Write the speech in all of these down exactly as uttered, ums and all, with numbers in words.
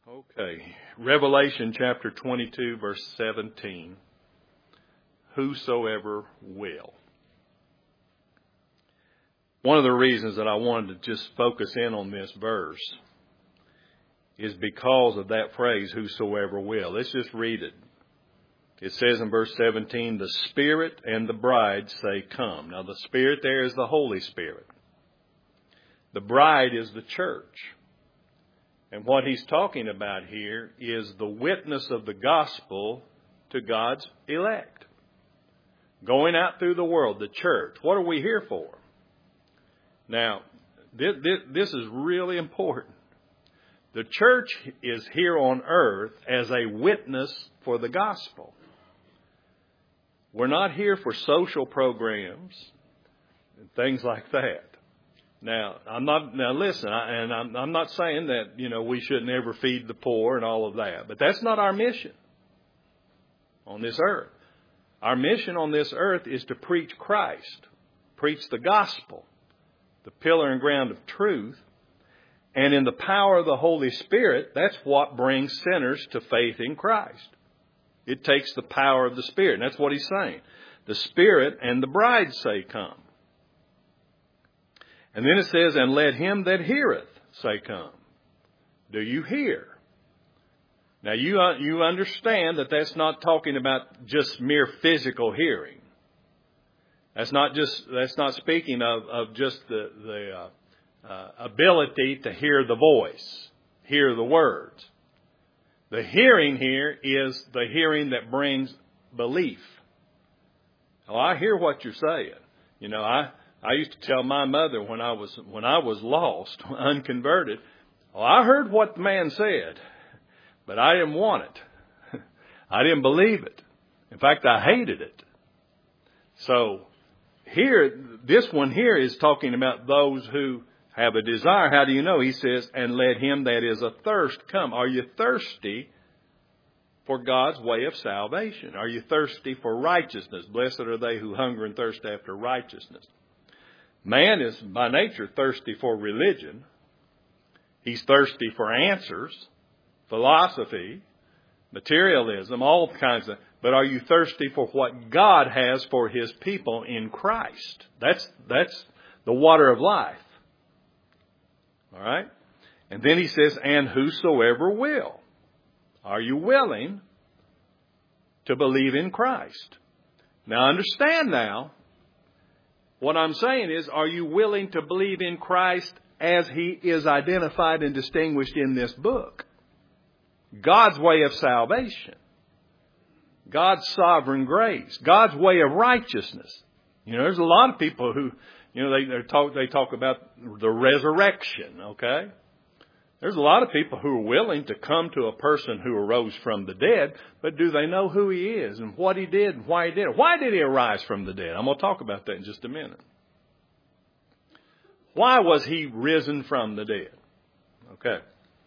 Okay, Revelation chapter twenty-two, verse seventeen. Whosoever will. One of the reasons that I wanted to just focus in on this verse is because of that phrase, whosoever will. Let's just read it. It says in verse seventeen, the Spirit and the bride say, come. Now the Spirit there is the Holy Spirit. The bride is the church. And what he's talking about here is the witness of the gospel to God's elect. Going out through the world, the church. What are we here for? Now, this, this, this is really important. The church is here on earth as a witness for the gospel. We're not here for social programs and things like that. Now, I'm not, now listen, I, and I'm, I'm not saying that, you know, we shouldn't ever feed the poor and all of that, but that's not our mission on this earth. Our mission on this earth is to preach Christ, preach the gospel, the pillar and ground of truth, and in the power of the Holy Spirit, that's what brings sinners to faith in Christ. It takes the power of the Spirit, and that's what he's saying. The Spirit and the bride say, come. And then it says, and let him that heareth say, come. Do you hear? Now, you uh, you understand that that's not talking about just mere physical hearing. That's not just that's not speaking of, of just the, the uh, uh, ability to hear the voice, hear the words. The hearing here is the hearing that brings belief. Oh, I hear what you're saying. You know, I... I used to tell my mother when I was when I was lost, unconverted, well, I heard what the man said, but I didn't want it. I didn't believe it. In fact, I hated it. So here, this one here is talking about those who have a desire. How do you know? He says, and let him that is athirst come. Are you thirsty for God's way of salvation? Are you thirsty for righteousness? Blessed are they who hunger and thirst after righteousness. Man is by nature thirsty for religion. He's thirsty for answers, philosophy, materialism, all kinds of. But are you thirsty for what God has for his people in Christ? That's, that's the water of life. All right? And then he says, and whosoever will. Are you willing to believe in Christ? Now understand now. What I'm saying is, are you willing to believe in Christ as he is identified and distinguished in this book? God's way of salvation. God's sovereign grace. God's way of righteousness. You know, there's a lot of people who, you know, they, they talk, they talk about the resurrection, okay? There's a lot of people who are willing to come to a person who arose from the dead, but do they know who he is and what he did and why he did it? Why did he arise from the dead? I'm going to talk about that in just a minute. Why was he risen from the dead? Okay.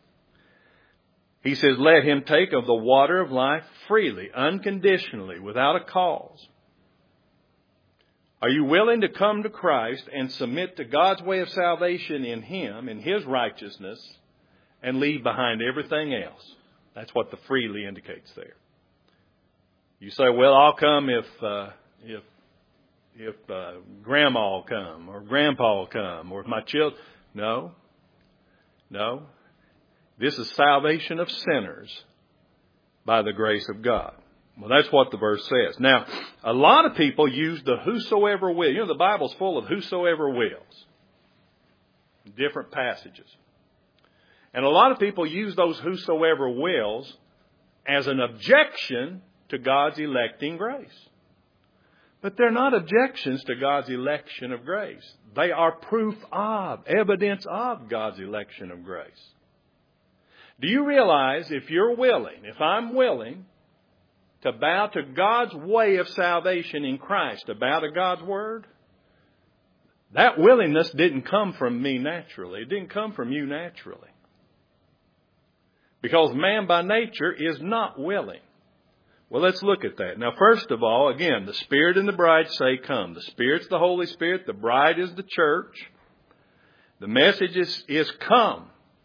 He says, let him take of the water of life freely, unconditionally, without a cause. Are you willing to come to Christ and submit to God's way of salvation in him, in his righteousness, and leave behind everything else? That's what the freely indicates there. You say, well, I'll come if uh, if if uh, grandma will come or grandpa will come or if my children. No, no. This is salvation of sinners by the grace of God. Well, that's what the verse says. Now, a lot of people use the whosoever will. You know, the Bible's full of whosoever wills. Different passages. And a lot of people use those whosoever wills as an objection to God's electing grace. But they're not objections to God's election of grace. They are proof of, evidence of God's election of grace. Do you realize if you're willing, if I'm willing, to bow to God's way of salvation in Christ, to bow to God's word, that willingness didn't come from me naturally. It didn't come from you naturally. Because man by nature is not willing. Well, let's look at that. Now, first of all, again, the Spirit and the bride say, come. The Spirit's the Holy Spirit. The bride is the church. The message is, is come.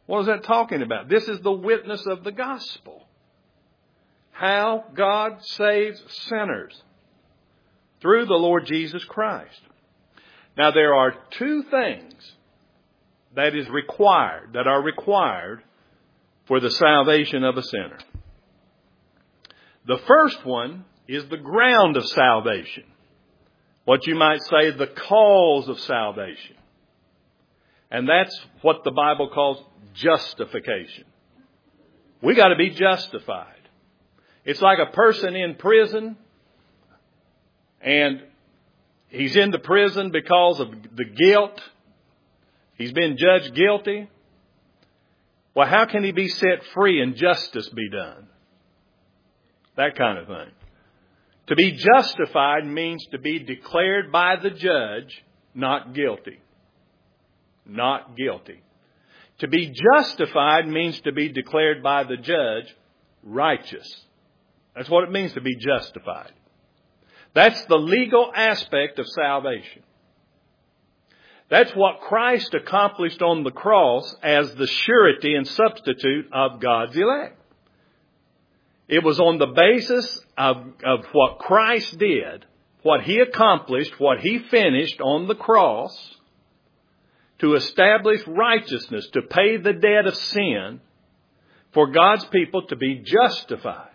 What is that talking about? This is the witness of the gospel. How God saves sinners through the Lord Jesus Christ. Now there are two things that is required, that are required for the salvation of a sinner. The first one is the ground of salvation. What you might say the cause of salvation. And that's what the Bible calls justification. We got to be justified. It's like a person in prison, and he's in the prison because of the guilt. He's been judged guilty. Well, how can he be set free and justice be done? That kind of thing. To be justified means to be declared by the judge not guilty. Not guilty. To be justified means to be declared by the judge righteous. That's what it means to be justified. That's the legal aspect of salvation. That's what Christ accomplished on the cross as the surety and substitute of God's elect. It was on the basis of, of what Christ did, what He accomplished, what He finished on the cross, to establish righteousness, to pay the debt of sin, for God's people to be justified.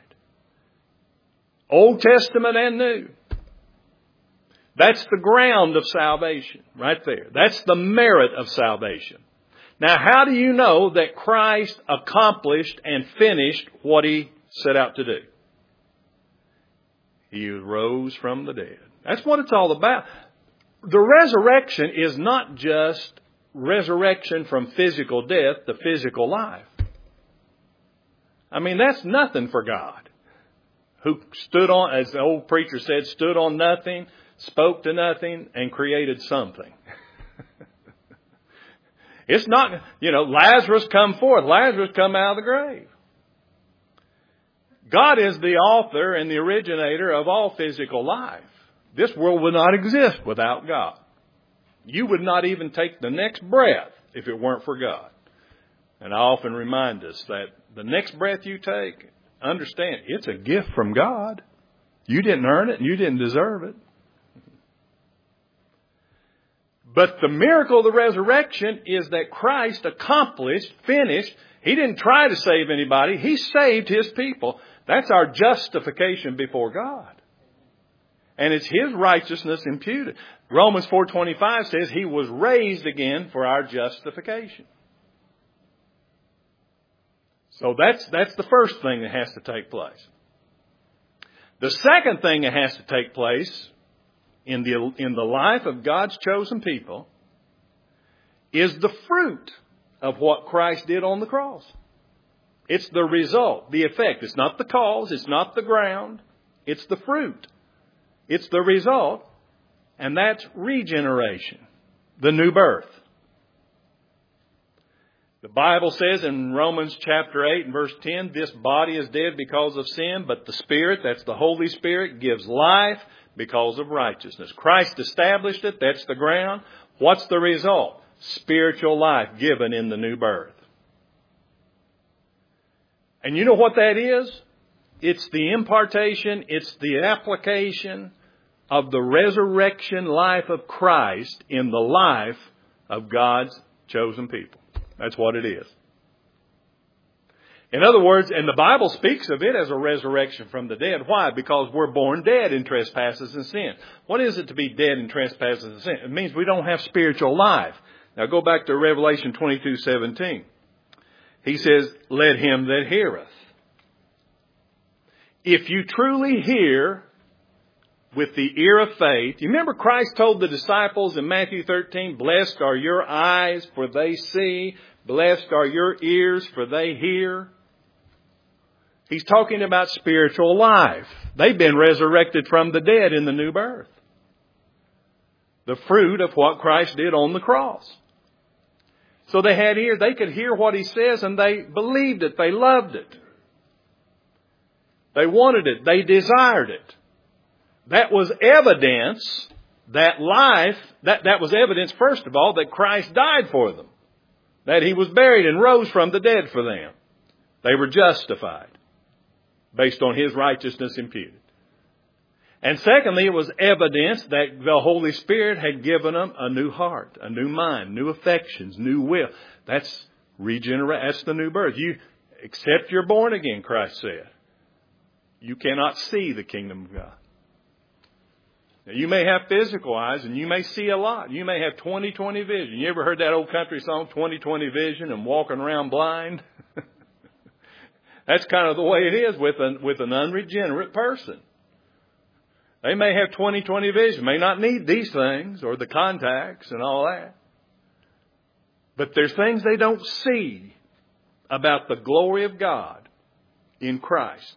Old Testament and New. That's the ground of salvation right there. That's the merit of salvation. Now, how do you know that Christ accomplished and finished what He set out to do? He rose from the dead. That's what it's all about. The resurrection is not just resurrection from physical death to physical life. I mean, that's nothing for God. Who stood on, as the old preacher said, stood on nothing, spoke to nothing, and created something. It's not, you know, Lazarus come forth. Lazarus come out of the grave. God is the author and the originator of all physical life. This world would not exist without God. You would not even take the next breath if it weren't for God. And I often remind us that the next breath you take, understand, it's a gift from God. You didn't earn it and you didn't deserve it. But the miracle of the resurrection is that Christ accomplished, finished. He didn't try to save anybody. He saved His people. That's our justification before God. And it's His righteousness imputed. Romans four twenty-five says He was raised again for our justification. So that's, that's the first thing that has to take place. The second thing that has to take place in the, in the life of God's chosen people is the fruit of what Christ did on the cross. It's the result, the effect. It's not the cause. It's not the ground. It's the fruit. It's the result. And that's regeneration, the new birth. The Bible says in Romans chapter eight and verse ten, this body is dead because of sin, but the Spirit, that's the Holy Spirit, gives life because of righteousness. Christ established it. That's the ground. What's the result? Spiritual life given in the new birth. And you know what that is? It's the impartation, it's the application of the resurrection life of Christ in the life of God's chosen people. That's what it is. In other words, and the Bible speaks of it as a resurrection from the dead. Why? Because we're born dead in trespasses and sin. What is it to be dead in trespasses and sin? It means we don't have spiritual life. Now go back to Revelation twenty-two seventeen. He says, let him that heareth. If you truly hear with the ear of faith. You remember Christ told the disciples in Matthew thirteen, blessed are your eyes for they see. Blessed are your ears for they hear. He's talking about spiritual life. They've been resurrected from the dead in the new birth. The fruit of what Christ did on the cross. So they had ear. They could hear what He says and they believed it. They loved it. They wanted it. They desired it. That was evidence that life, that, that was evidence, first of all, that Christ died for them. that He was buried and rose from the dead for them. They were justified based on His righteousness imputed. And secondly, it was evidence that the Holy Spirit had given them a new heart, a new mind, new affections, new will. That's regenerate. That's the new birth. You, except you're born again, Christ said, you cannot see the kingdom of God. Now, you may have physical eyes and you may see a lot. You may have twenty twenty vision. You ever heard that old country song, twenty twenty vision and walking around blind? That's kind of the way it is with an, with an unregenerate person. They may have twenty twenty vision, may not need these things or the contacts and all that. But there's things they don't see about the glory of God in Christ.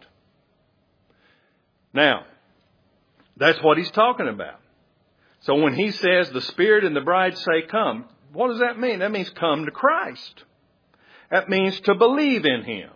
Now, that's what He's talking about. So when He says the Spirit and the bride say come, what does that mean? That means come to Christ. That means to believe in Him.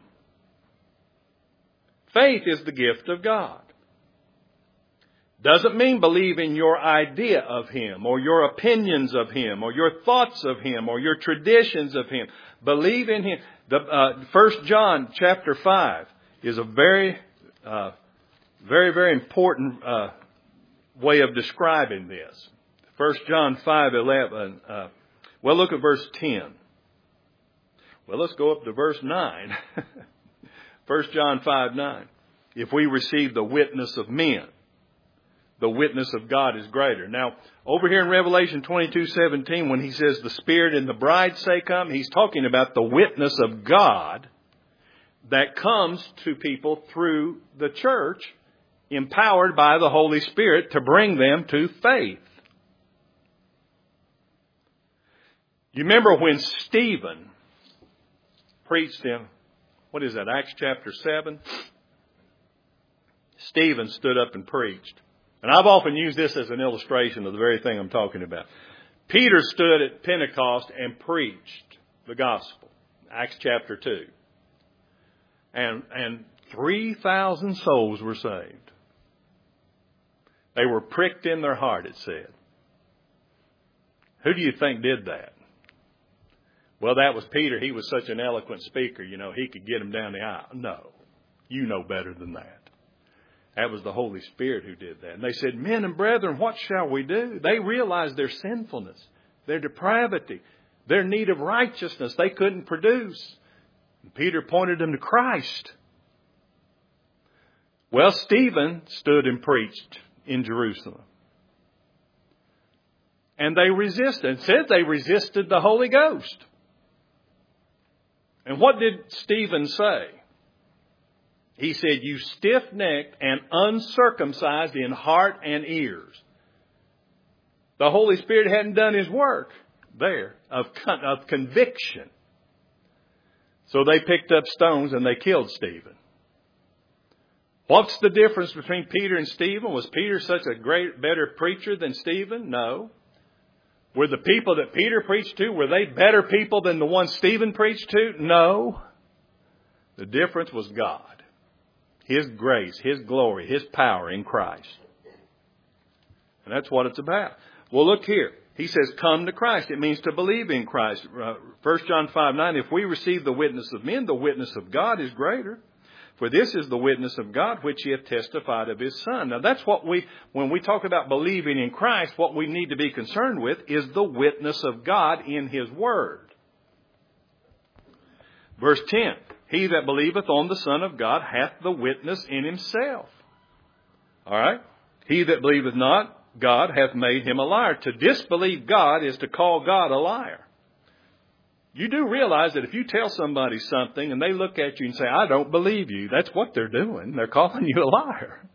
Faith is the gift of God. Doesn't mean believe in your idea of Him or your opinions of Him or your thoughts of Him or your traditions of Him. Believe in Him. The uh, First John chapter five is a very, uh, very, very important uh, way of describing this. First John five eleven. Uh, well, look at verse ten. Well, let's go up to verse nine. First John five nine. If we receive the witness of men, the witness of God is greater. Now, over here in Revelation twenty-two seventeen, when He says the Spirit and the bride say come, He's talking about the witness of God that comes to people through the church, empowered by the Holy Spirit to bring them to faith. You remember when Stephen preached in, what is that, Acts chapter seven? Stephen stood up and preached. And I've often used this as an illustration of the very thing I'm talking about. Peter stood at Pentecost and preached the gospel. Acts chapter two. And, and three thousand souls were saved. They were pricked in their heart, it said. Who do you think did that? Well, that was Peter. He was such an eloquent speaker, you know, he could get them down the aisle. No, you know better than that. That was the Holy Spirit who did that. And they said, men and brethren, what shall we do? They realized their sinfulness, their depravity, their need of righteousness they couldn't produce. And Peter pointed them to Christ. Well, Stephen stood and preached in Jerusalem. And they resisted. It said they resisted the Holy Ghost. And what did Stephen say? He said, you stiff-necked and uncircumcised in heart and ears. The Holy Spirit hadn't done His work there of, con- of conviction. So they picked up stones and they killed Stephen. What's the difference between Peter and Stephen? Was Peter such a great, better preacher than Stephen? No. Were the people that Peter preached to, were they better people than the ones Stephen preached to? No. The difference was God. His grace, His glory, His power in Christ. And that's what it's about. Well, look here. He says, come to Christ. It means to believe in Christ. Uh, First John five nine, if we receive the witness of men, the witness of God is greater. For this is the witness of God, which He hath testified of His Son. Now that's what we, when we talk about believing in Christ, what we need to be concerned with is the witness of God in His Word. Verse ten. He that believeth on the Son of God hath the witness in himself. All right? He that believeth not God hath made him a liar. To disbelieve God is to call God a liar. You do realize that if you tell somebody something and they look at you and say, I don't believe you, that's what they're doing. They're calling you a liar.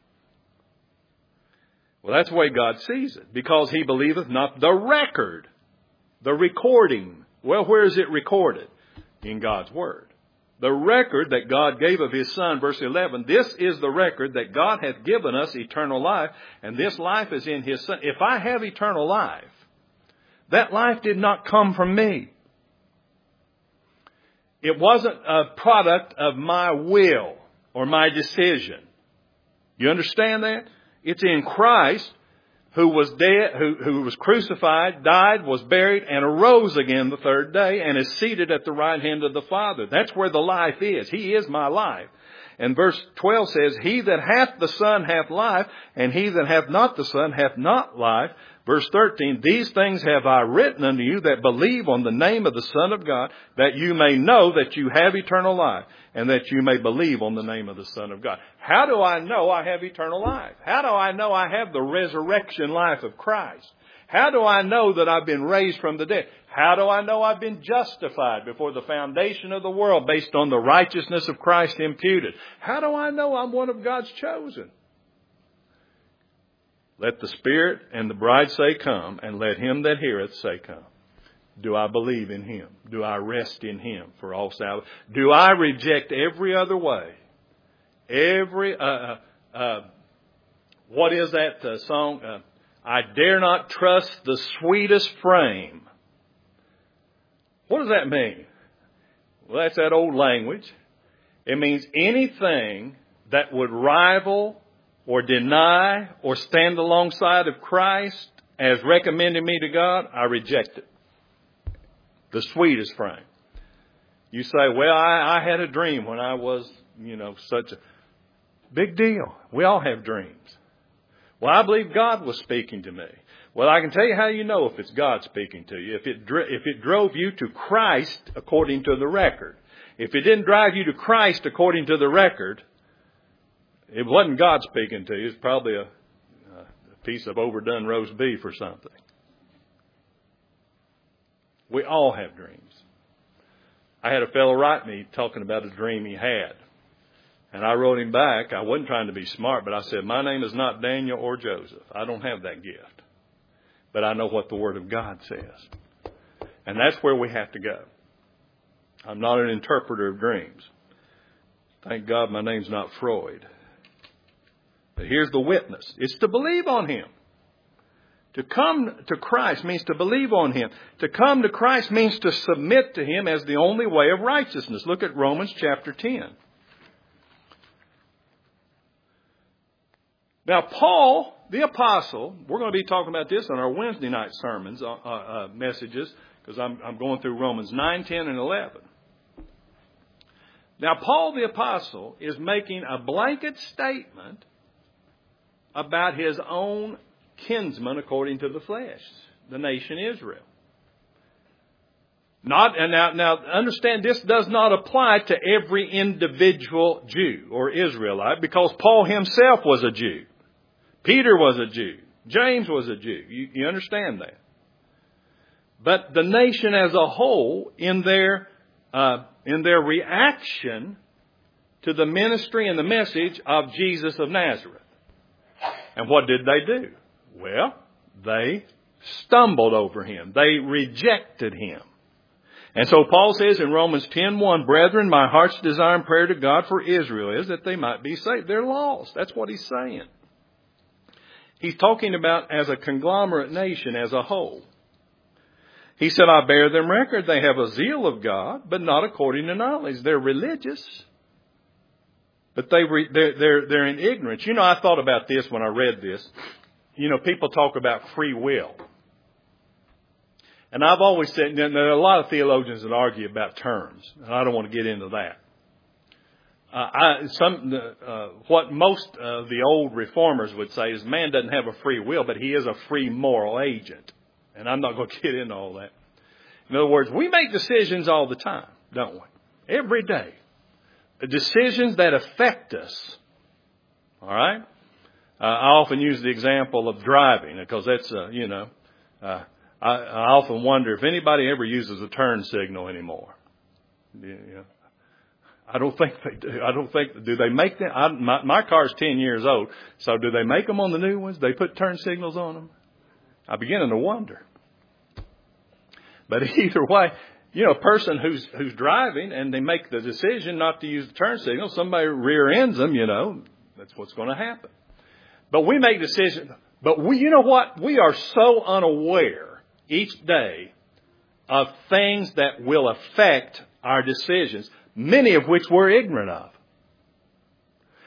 Well, that's the way God sees it. Because he believeth not the record, the recording. Well, where is it recorded? In God's Word. The record that God gave of His Son, verse eleven, this is the record that God hath given us eternal life, and this life is in His Son. If I have eternal life, that life did not come from me. It wasn't a product of my will or my decision. You understand that? It's in Christ who was dead, who, who was crucified, died, was buried, and arose again the third day, and is seated at the right hand of the Father. That's where the life is. He is my life. And verse twelve says, he that hath the Son hath life, and he that hath not the Son hath not life. Verse thirteen, these things have I written unto you that believe on the name of the Son of God, that you may know that you have eternal life, and that you may believe on the name of the Son of God. How do I know I have eternal life? How do I know I have the resurrection life of Christ? How do I know that I've been raised from the dead? How do I know I've been justified before the foundation of the world based on the righteousness of Christ imputed? How do I know I'm one of God's chosen? Let the Spirit and the bride say, come, and let him that heareth say, come. Do I believe in him? Do I rest in him for all salvation? Do I reject every other way? Every, uh, uh, what is that uh, song? Uh, I dare not trust the sweetest frame. What does that mean? Well, that's that old language. It means anything that would rival or deny or stand alongside of Christ as recommending me to God, I reject it. The sweetest frame. You say, well, I, I had a dream when I was, you know, such a big deal. We all have dreams. Well, I believe God was speaking to me. Well, I can tell you how you know if it's God speaking to you. If it, if it drove you to Christ according to the record. If it didn't drive you to Christ according to the record, it wasn't God speaking to you. It's probably a, a piece of overdone roast beef or something. We all have dreams. I had a fellow write me talking about a dream he had. And I wrote him back. I wasn't trying to be smart, but I said, my name is not Daniel or Joseph. I don't have that gift. But I know what the Word of God says. And that's where we have to go. I'm not an interpreter of dreams. Thank God my name's not Freud. But here's the witness. It's to believe on him. To come to Christ means to believe on him. To come to Christ means to submit to him as the only way of righteousness. Look at Romans chapter ten. Now, Paul, the apostle, we're going to be talking about this on our Wednesday night sermons, uh, uh, messages, because I'm, I'm going through Romans nine, ten, and eleven. Now, Paul, the apostle, is making a blanket statement about his own kinsman according to the flesh, the nation Israel. Not, and now, now understand, this does not apply to every individual Jew or Israelite, because Paul himself was a Jew. Peter was a Jew. James was a Jew. You, you understand that. But the nation as a whole, in their uh, in their reaction to the ministry and the message of Jesus of Nazareth. And what did they do? Well, they stumbled over him. They rejected him. And so Paul says in Romans ten one, brethren, my heart's desire and prayer to God for Israel is that they might be saved. They're lost. That's what he's saying. He's talking about as a conglomerate nation as a whole. He said, I bear them record. They have a zeal of God, but not according to knowledge. They're religious, but they re, they're, they're, they're in ignorance. You know, I thought about this when I read this. You know, people talk about free will. And I've always said, there are a lot of theologians that argue about terms, and I don't want to get into that. Uh, I, some, uh, what most of the old reformers would say is man doesn't have a free will, but he is a free moral agent. And I'm not going to get into all that. In other words, we make decisions all the time, don't we? Every day. Decisions that affect us. All right? Uh, I often use the example of driving because that's, uh, you know, uh, I, I often wonder if anybody ever uses a turn signal anymore. You know, I don't think they do. I don't think, do they make them? I, my, my car's ten years old. So do they make them on the new ones? They put turn signals on them? I'm beginning to wonder. But either way, you know, a person who's, who's driving and they make the decision not to use the turn signal, somebody rear ends them, you know, that's what's going to happen. But we make decisions. But we, you know what? We are so unaware each day of things that will affect our decisions, many of which we're ignorant of.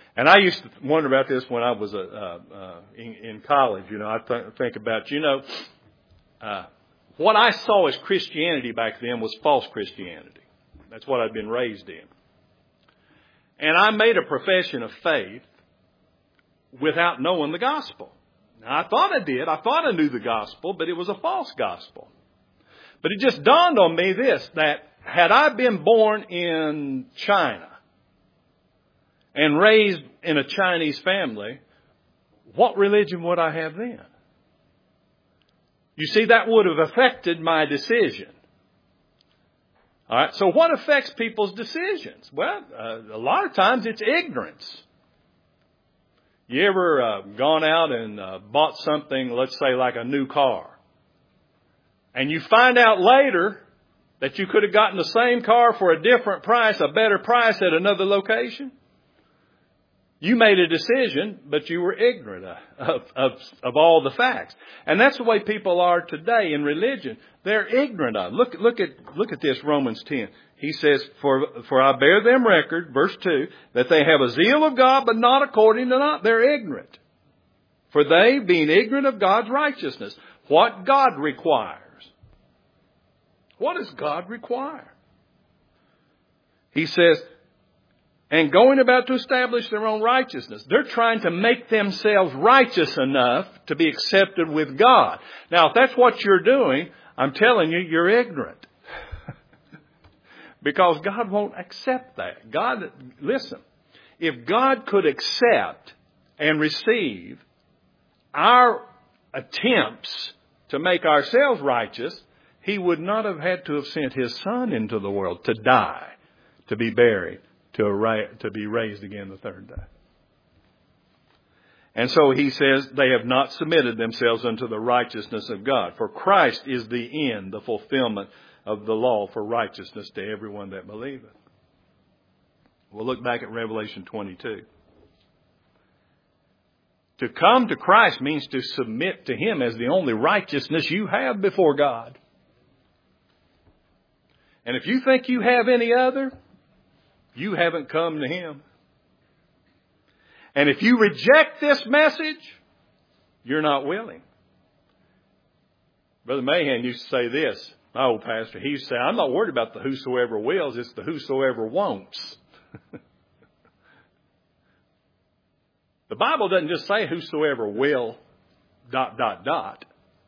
And I used to wonder about this when I was uh, uh, in, in college. You know, I th- think about, you know, uh, what I saw as Christianity back then was false Christianity. That's what I'd been raised in. And I made a profession of faith without knowing the gospel. Now, I thought I did. I thought I knew the gospel, but it was a false gospel. But it just dawned on me this, that had I been born in China and raised in a Chinese family, what religion would I have then? You see, that would have affected my decision. All right. So what affects people's decisions? Well, uh, a lot of times it's ignorance. You ever uh, gone out and uh, bought something, let's say like a new car, and you find out later that you could have gotten the same car for a different price, a better price at another location? You made a decision, but you were ignorant of, of, of all the facts. And that's the way people are today in religion. They're ignorant of it. Look, look at, look at this, Romans ten. He says, for, for I bear them record, verse two, that they have a zeal of God, but not according to not. They're ignorant. For they, being ignorant of God's righteousness, what God requires. What does God require? He says, and going about to establish their own righteousness. They're trying to make themselves righteous enough to be accepted with God. Now, if that's what you're doing, I'm telling you, you're ignorant. Because God won't accept that. God, listen, if God could accept and receive our attempts to make ourselves righteous, He would not have had to have sent His Son into the world to die, to be buried, to to be raised again the third day. And so He says, they have not submitted themselves unto the righteousness of God. For Christ is the end, the fulfillment of the law for righteousness to everyone that believeth. We'll look back at Revelation twenty-two. To come to Christ means to submit to Him as the only righteousness you have before God. And if you think you have any other, you haven't come to Him. And if you reject this message, you're not willing. Brother Mahan used to say this, my old pastor. He used to say, I'm not worried about the whosoever wills, it's the whosoever wants. The Bible doesn't just say whosoever will, dot, dot, dot.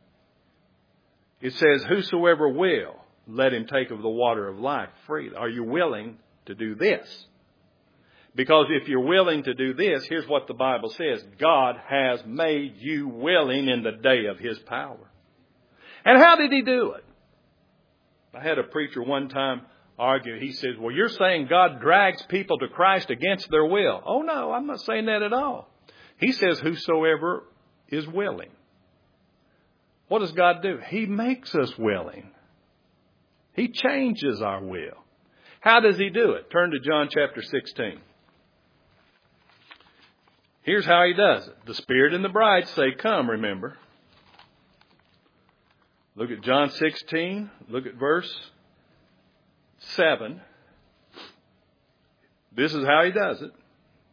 It says whosoever will, let him take of the water of life freely. Are you willing to do this? Because if you're willing to do this, here's what the Bible says. God has made you willing in the day of His power. And how did He do it? I had a preacher one time argue. He says, well, you're saying God drags people to Christ against their will. Oh, no, I'm not saying that at all. He says whosoever is willing. What does God do? He makes us willing. He changes our will. How does He do it? Turn to John chapter sixteen. Here's how He does it. The Spirit and the bride say, come, remember. Look at John sixteen. Look at verse seven. This is how He does it.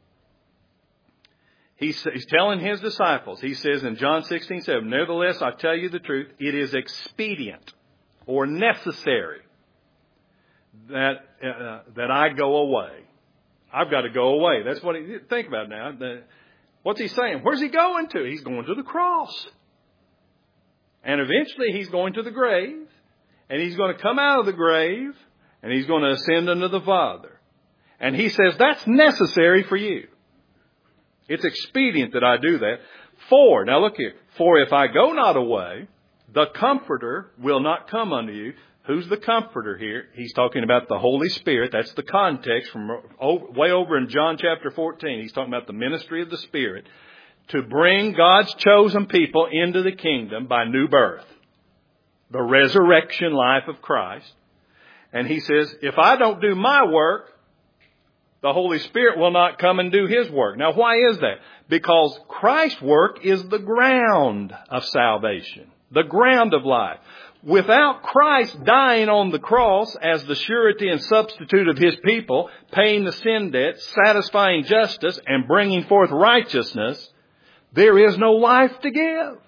He's, he's telling His disciples, He says in John sixteen seven, nevertheless, I tell you the truth, it is expedient or necessary that uh, that I go away. I've got to go away. That's what he, think about now. The, what's He saying? Where's He going to? He's going to the cross. And eventually He's going to the grave. And He's going to come out of the grave. And He's going to ascend unto the Father. And He says, that's necessary for you. It's expedient that I do that. For, now look here. For if I go not away, the Comforter will not come unto you. Who's the Comforter here? He's talking about the Holy Spirit. That's the context from way over in John chapter fourteen. He's talking about the ministry of the Spirit to bring God's chosen people into the kingdom by new birth, the resurrection life of Christ. And He says, if I don't do my work, the Holy Spirit will not come and do His work. Now, why is that? Because Christ's work is the ground of salvation, the ground of life. Without Christ dying on the cross as the surety and substitute of His people, paying the sin debt, satisfying justice, and bringing forth righteousness, there is no life to give.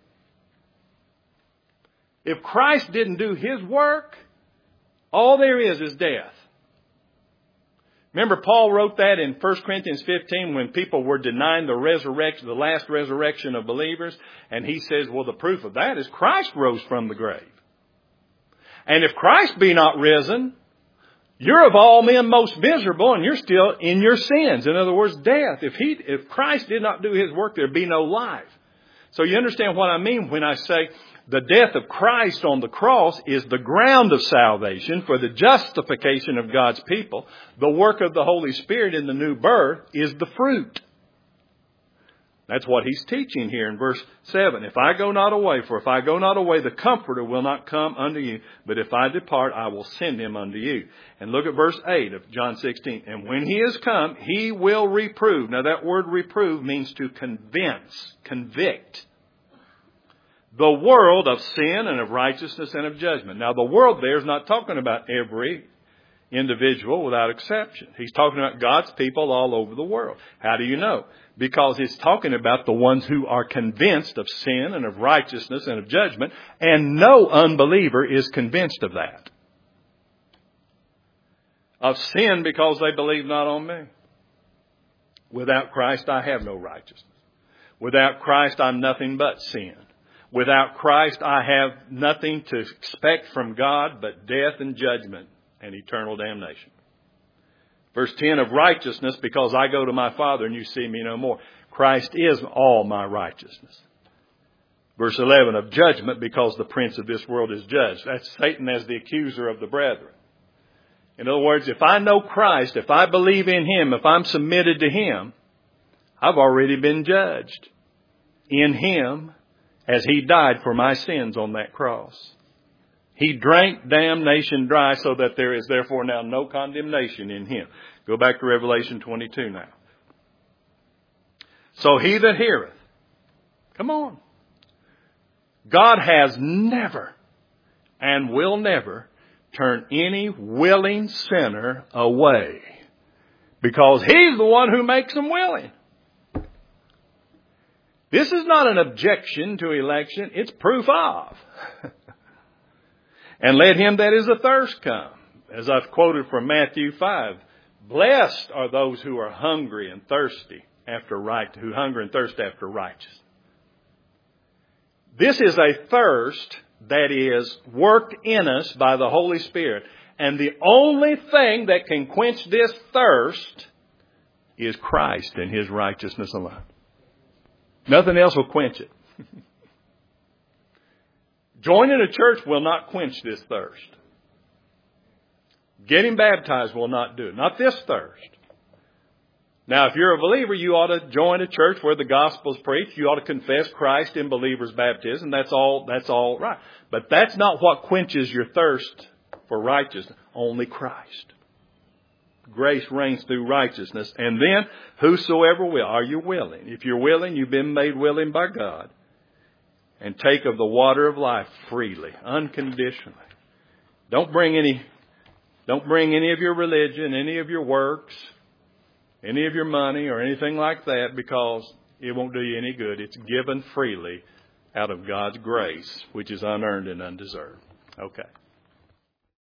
If Christ didn't do His work, all there is is death. Remember, Paul wrote that in First Corinthians fifteen when people were denying the resurrection, the last resurrection of believers. And he says, well, the proof of that is Christ rose from the grave. And if Christ be not risen, you're of all men most miserable and you're still in your sins. In other words, death. If he, if Christ did not do His work, there'd be no life. So you understand what I mean when I say the death of Christ on the cross is the ground of salvation for the justification of God's people. The work of the Holy Spirit in the new birth is the fruit. That's what He's teaching here in verse seven. If I go not away, for if I go not away, the Comforter will not come unto you. But if I depart, I will send Him unto you. And look at verse eight of John sixteen. And when He is come, He will reprove. Now that word reprove means to convince, convict the world of sin and of righteousness and of judgment. Now the world there is not talking about every individual without exception. He's talking about God's people all over the world. How do you know? Because He's talking about the ones who are convinced of sin and of righteousness and of judgment, and no unbeliever is convinced of that. Of sin because they believe not on me. Without Christ I have no righteousness. Without Christ I'm nothing but sin. Without Christ I have nothing to expect from God but death and judgment and eternal damnation. Verse ten of righteousness, because I go to my Father and you see me no more. Christ is all my righteousness. Verse eleven of judgment, because the prince of this world is judged. That's Satan as the accuser of the brethren. In other words, if I know Christ, if I believe in Him, if I'm submitted to Him, I've already been judged in Him as He died for my sins on that cross. He drank damnation dry so that there is therefore now no condemnation in Him. Go back to Revelation twenty-two now. So he that heareth. Come on. God has never and will never turn any willing sinner away. Because He's the one who makes them willing. This is not an objection to election. It's proof of. And let him that is athirst come. As I've quoted from Matthew five. Blessed are those who are hungry and thirsty after right, who hunger and thirst after righteousness. This is a thirst that is worked in us by the Holy Spirit. And the only thing that can quench this thirst is Christ and His righteousness alone. Nothing else will quench it. Joining a church will not quench this thirst. Getting baptized will not do it. Not this thirst. Now, if you're a believer, you ought to join a church where the gospel is preached. You ought to confess Christ in believers' baptism. That's all, that's all right. But that's not what quenches your thirst for righteousness. Only Christ. Grace reigns through righteousness. And then, whosoever will. Are you willing? If you're willing, you've been made willing by God. And take of the water of life freely, unconditionally. Don't bring any, don't bring any of your religion, any of your works, any of your money or anything like that, because it won't do you any good. It's given freely out of God's grace, which is unearned and undeserved. Okay.